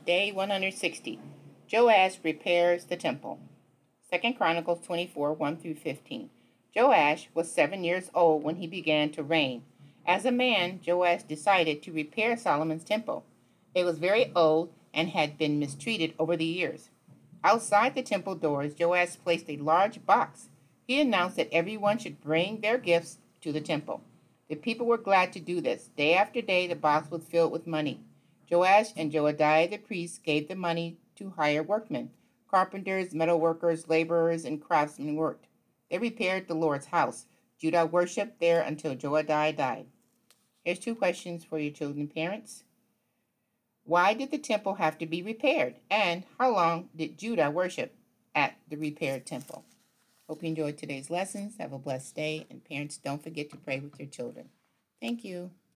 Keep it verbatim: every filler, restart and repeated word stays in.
Day one hundred sixty. Joash repairs the temple. Second Chronicles twenty-four, one through fifteen. Joash was seven years old when he began to reign. As a man, Joash decided to repair Solomon's temple. It was very old and had been mistreated over the years. Outside the temple doors, Joash placed a large box. He announced that everyone should bring their gifts to the temple. The people were glad to do this. Day after day, the box was filled with money. Joash and Joadiah the priest gave the money to hire workmen. Carpenters, metal workers, laborers, and craftsmen worked. They repaired the Lord's house. Judah worshipped there until Joadiah died. Here's two questions for your children and parents. Why did the temple have to be repaired? And how long did Judah worship at the repaired temple? Hope you enjoyed today's lessons. Have a blessed day. And parents, don't forget to pray with your children. Thank you.